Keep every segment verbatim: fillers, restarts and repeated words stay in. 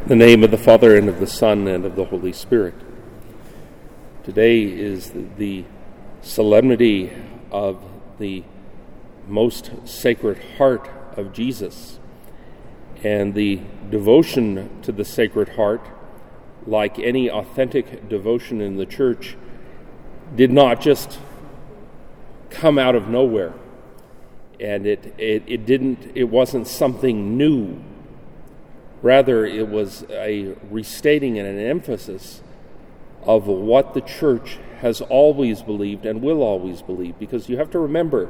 In the name of the Father, and of the Son, and of the Holy Spirit. Today is the solemnity of the most sacred heart of Jesus. And the devotion to the Sacred Heart, like any authentic devotion in the Church, did not just come out of nowhere. And it, it, it didn't, it wasn't something new. Rather, it was a restating and an emphasis of what the Church has always believed and will always believe. Because you have to remember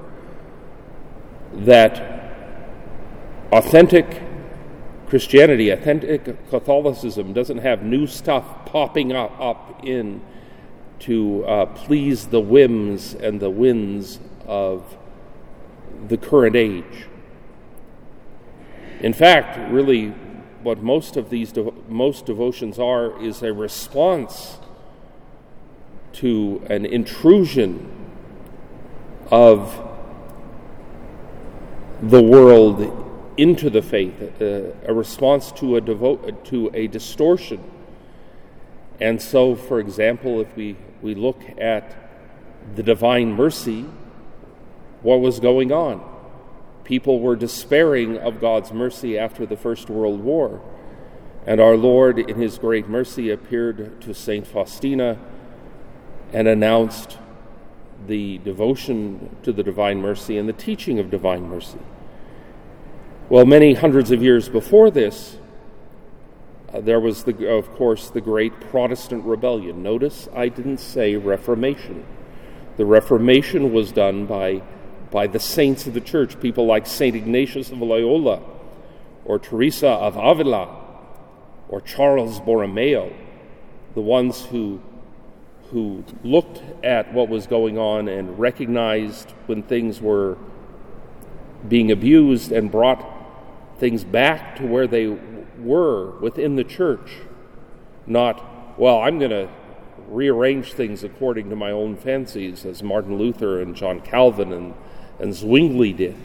that authentic Christianity, authentic Catholicism doesn't have new stuff popping up, up in to uh, please the whims and the winds of the current age. In fact, really, what most of these de- most devotions are is a response to an intrusion of the world into the faith, uh, a response to a devo- to a distortion. And so, for example, if we, we look at the Divine Mercy, what was going on? People were despairing of God's mercy after the First World War. And our Lord, in his great mercy, appeared to Saint Faustina and announced the devotion to the Divine Mercy and the teaching of Divine Mercy. Well, many hundreds of years before this, uh, there was, the, of course, the great Protestant rebellion. Notice I didn't say Reformation. The Reformation was done by by the saints of the Church, people like Saint Ignatius of Loyola, or Teresa of Avila, or Charles Borromeo, the ones who, who looked at what was going on and recognized when things were being abused and brought things back to where they were within the Church. Not, well, I'm going to rearrange things according to my own fancies, as Martin Luther and John Calvin and and Zwingli did.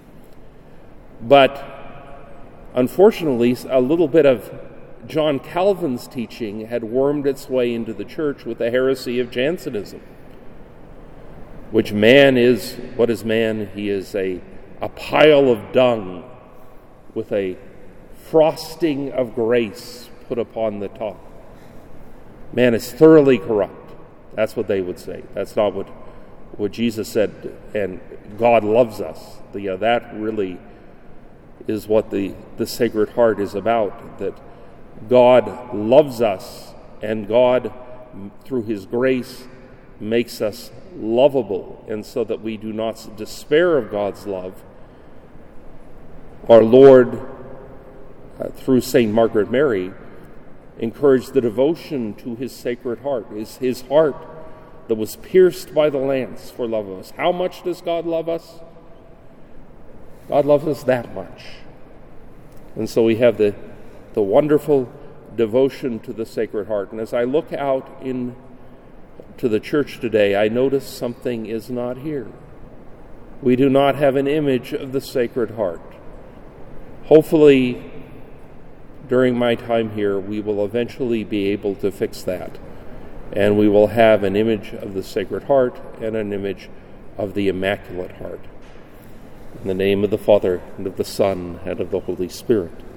But unfortunately, a little bit of John Calvin's teaching had wormed its way into the Church with the heresy of Jansenism, which man is, what is man? He is a, a pile of dung with a frosting of grace put upon the top. Man is thoroughly corrupt. That's what they would say. That's not what what Jesus said, and God loves us. The, uh, that really is what the, the Sacred Heart is about, that God loves us, and God, through his grace, makes us lovable, and so that we do not despair of God's love. Our Lord, uh, through Saint Margaret Mary, encouraged the devotion to his Sacred Heart, his, his heart that was pierced by the lance for love of us. How much does God love us? God loves us that much. And so we have the, the wonderful devotion to the Sacred Heart. And as I look out in to the church today, I notice something is not here. We do not have an image of the Sacred Heart. Hopefully, during my time here, we will eventually be able to fix that. And we will have an image of the Sacred Heart and an image of the Immaculate Heart. In the name of the Father, and of the Son, and of the Holy Spirit.